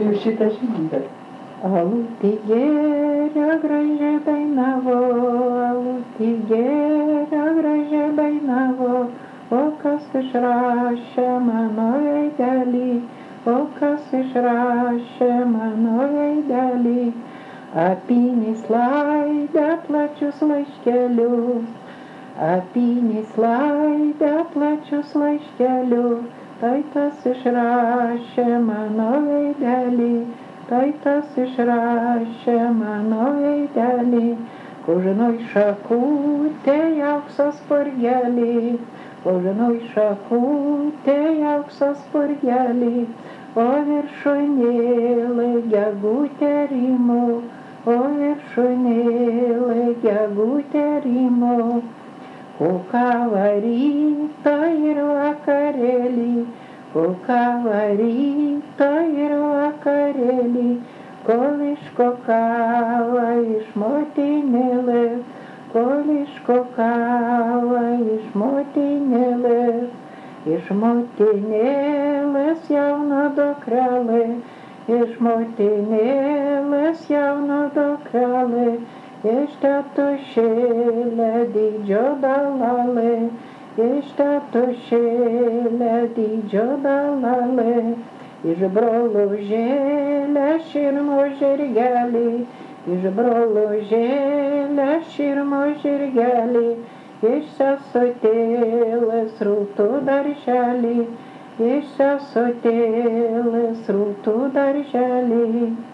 Jau šitą žinom, bet. Alutį gėrio gražiai dainavo, alutį gėrio gražiai dainavo, o kas išrašė mano veidelį, o kas išrašė mano veidelį. Apynės laidė plačius laiškelius, apynės laidė plačius laiškelius, tai tas išrašė mano veidelį, tai tas išrašė mano veidelį. Kožinoj šakutė auksas spurgelis, kožinoj šakutė auksas spurgelis, o viršūnėlė gegutė rymo, o viršūnėlė gegutė rymo. Kukava rytą ir vakarėlį, kukava rytą ir vakarėlį, kol iškukava iš motinėlės, kol iškukava iš motinėlės. Iš motinėlės jauno dukrelė, iš motinėlės jauno dukrelė, iš tėtušėlė didžio dalalė, iš tėtušėlė didžio dalalė. Iš brolužėlė širmo žirgelį, iš brolužėlė širmo žirgelį, iš sesutėlės rūtų darželį, iš sesutėlės rūtų darželį.